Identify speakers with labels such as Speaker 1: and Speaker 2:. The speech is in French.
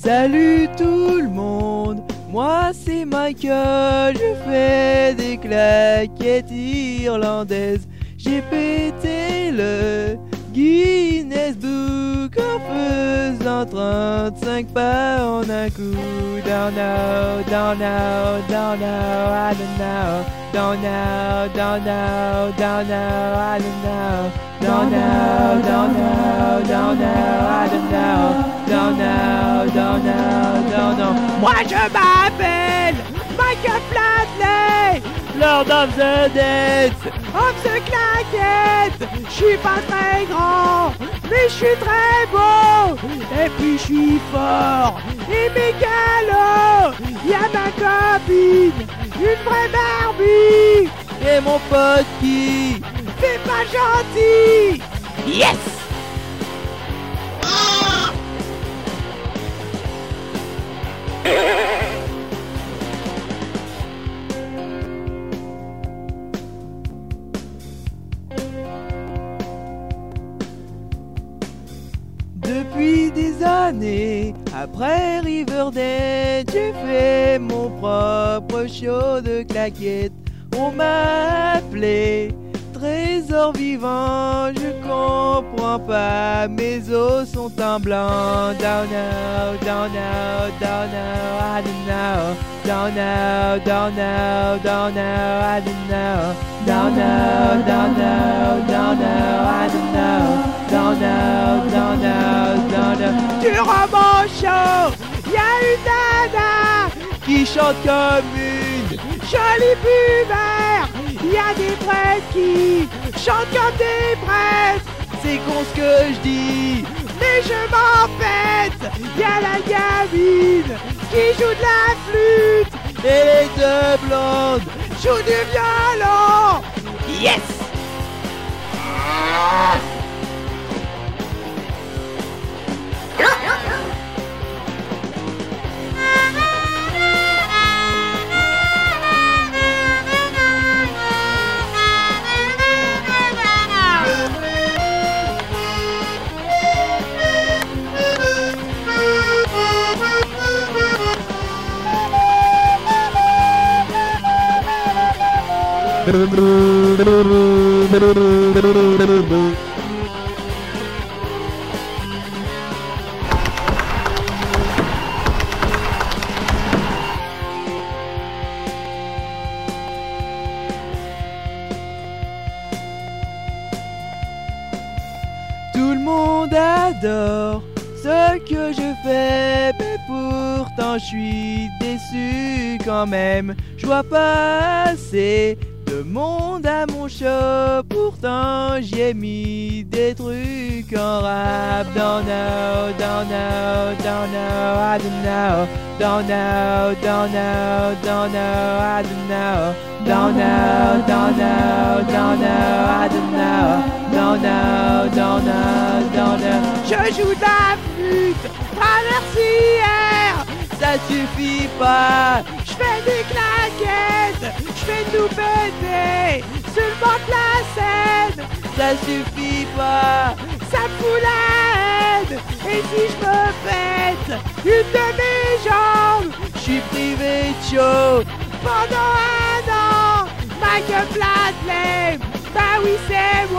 Speaker 1: Salut tout le monde, moi c'est Michael, je fais des claquettes irlandaises. J'ai pété le Guinness Book en faisant 35 pas en un coup. Don't know, don't know, don't know, I don't know. Don't know, don't know, don't know, I don't know. Don't know, don't know, don't know, I don't know. Don't know, don't know, don't know. Moi je m'appelle Michael Flatley, Lord of the Dead, of the Claquette. J'suis pas très grand, mais j'suis très beau. Et puis j'suis fort et mégalo. Y'a ma copine, une vraie Barbie. Et mon pote qui fait pas gentil. Yes! Depuis des années, après Riverdale, j'ai fait mon propre show de claquettes. On m'a appelé trésor vivant, je comprends pas, mes os sont en blanc. Don't know, don't know, don't know, I don't know. Don't know, don't know, don't know, I don't know. Don't know, don't know, don't know, I don't know. Don't know, don't know, don't know. Durant mon show, y'a une nana qui chante comme une jolie pubère. Y'a des prêtres qui chantent comme des prêtres. C'est con ce que je dis, mais je m'en pète. Y'a la gamine qui joue de la flûte et les deux blondes jouent du violon. Yes! Tout le monde adore ce que je fais, mais pourtant je suis déçu quand même. Je vois pas assez de monde à mon show, pourtant j'y ai mis des trucs en rap. Don't know, don't know, don't know, I don't know. Don't know, don't know, don't know, I don't know. Don't know, don't know, don't know, I don't know. Don't know, don't know, don't know. Je joue de la flûte traversière, ça suffit pas. Je fais des claquettes, je fais tout péter sur le bord de la scène. Ça suffit pas, ça me fout la haine. Et si je me pète une de mes jambes, je suis privé de show pendant un an. Michael Flatley, bah oui c'est